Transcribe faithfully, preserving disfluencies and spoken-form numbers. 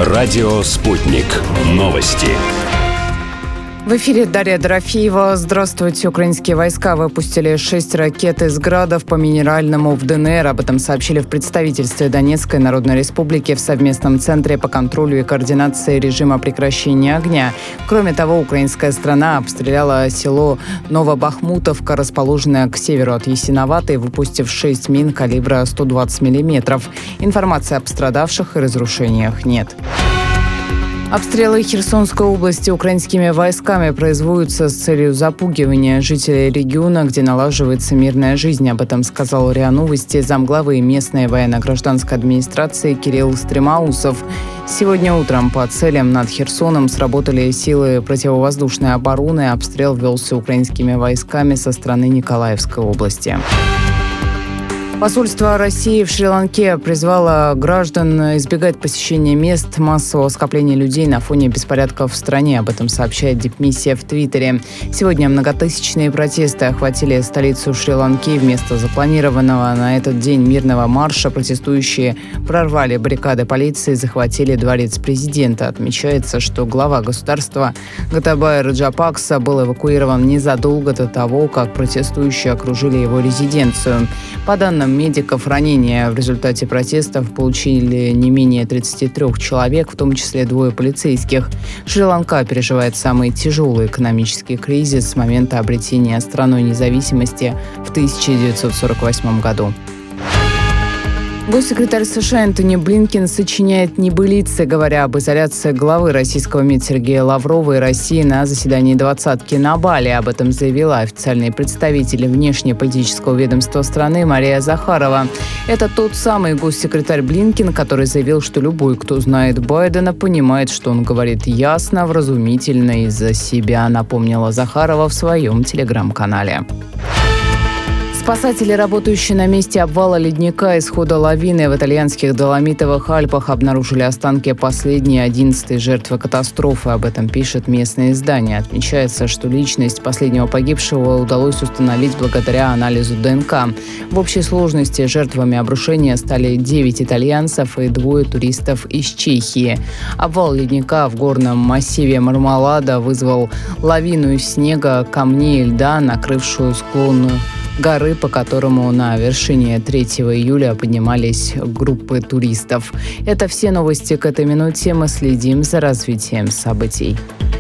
Радио «Спутник». Новости. В эфире Дарья Дорофеева. Здравствуйте. Украинские войска выпустили шесть ракет из «Градов» по Минеральному в ДНР. Об этом сообщили в представительстве Донецкой Народной Республики в совместном центре по контролю и координации режима прекращения огня. Кроме того, украинская страна обстреляла село Новобахмутовка, расположенное к северу от Ясиноватой, выпустив шесть мин калибра сто двадцать миллиметров. Информации о пострадавших и разрушениях нет. Обстрелы Херсонской области украинскими войсками производятся с целью запугивания жителей региона, где налаживается мирная жизнь. Об этом сказал РИА Новости замглавы местной военно-гражданской администрации Кирилл Стремаусов. Сегодня утром по целям над Херсоном сработали силы противовоздушной обороны. Обстрел велся украинскими войсками со стороны Николаевской области. Посольство России в Шри-Ланке призвало граждан избегать посещения мест массового скопления людей на фоне беспорядков в стране. Об этом сообщает дипмиссия в Твиттере. Сегодня многотысячные протесты охватили столицу Шри-Ланки. Вместо запланированного на этот день мирного марша протестующие прорвали баррикады полиции и захватили дворец президента. Отмечается, что глава государства Готабая Раджапакса был эвакуирован незадолго до того, как протестующие окружили его резиденцию. По данным медиков, ранения в результате протестов получили не менее тридцати трёх человек, в том числе двое полицейских. Шри-Ланка переживает самый тяжелый экономический кризис с момента обретения страной независимости в тысяча девятьсот сорок восьмом году. Госсекретарь США Энтони Блинкен сочиняет небылицы, говоря об изоляции главы российского МИД Сергея Лаврова и России на заседании двадцатки на Бали. Об этом заявила официальный представитель внешнеполитического ведомства страны Мария Захарова. Это тот самый госсекретарь Блинкен, который заявил, что любой, кто знает Байдена, понимает, что он говорит ясно, вразумительно из-за себя, напомнила Захарова в своем телеграм-канале. Спасатели, работающие на месте обвала ледника и схода лавины в итальянских Доломитовых Альпах, обнаружили останки последней, одиннадцатой жертвы катастрофы. Об этом пишет местное издание. Отмечается, что личность последнего погибшего удалось установить благодаря анализу ДНК. В общей сложности жертвами обрушения стали девять итальянцев и двое туристов из Чехии. Обвал ледника в горном массиве Мармалада вызвал лавину из снега, камней и льда, накрывшую склон горы, по которому на вершине третьего июля поднимались группы туристов. Это все новости к этой минуте. Мы следим за развитием событий.